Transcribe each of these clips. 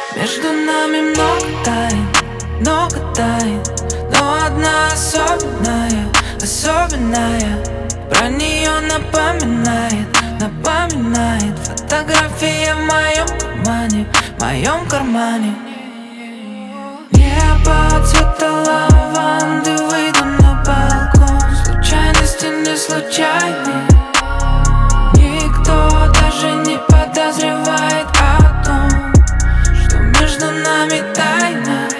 Между нами много тайн, но одна особенная, особенная. Про нее напоминает фотография в моем кармане. Небо цвета лаванды, выйду на балкон. Случайности не случайны. Никто даже не подозревает о том, что между нами тайна.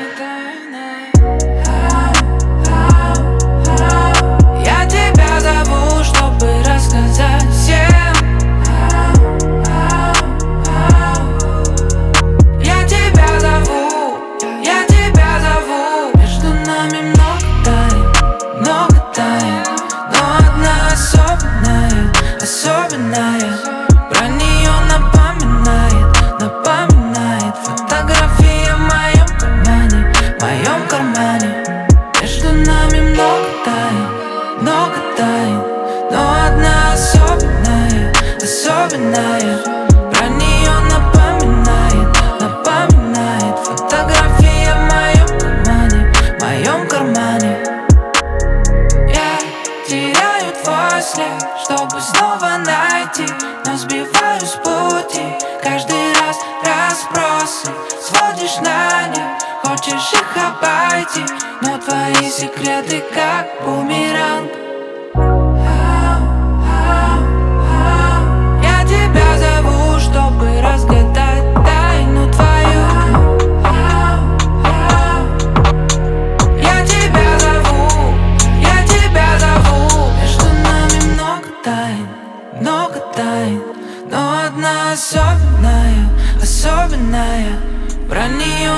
Я тебя зову, чтобы рассказать всем. Я тебя зову. Между нами много тайн, но одна особенная, особенная. Про нее напоминает фотография в моем кармане. Между нами много тайн, но одна особенная, особенная. Про нее напоминает фотография в моем кармане. Я теряю твой след, чтобы снова найти, но сбиваю с пути. Каждый раз расспросы сводишь на нет. Хочешь их обойти, но твои секреты как бумеранг. Я тебя зову, чтобы разгадать тайну твою. Я тебя зову. Между нами много тайн, но одна особенная, особенная. Про нее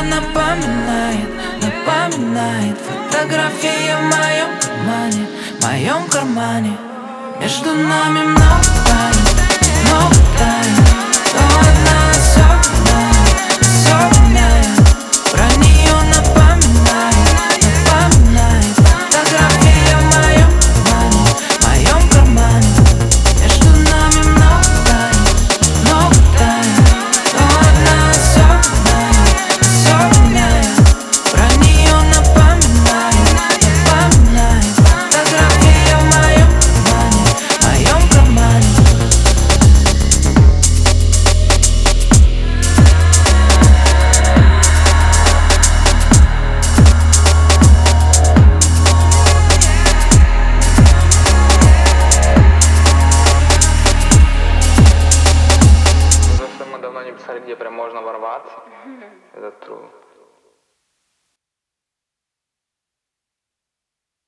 напоминает фотография в моем кармане. Между нами много тайн, но одна особенная, особенная. Про нее напоминает фотография в моем кармане. Между нами много тайн, но одна особенная, особенная. Про нее напоминает фотография в моем кармане. Мы давно не писали, где прям можно ворваться. Это true.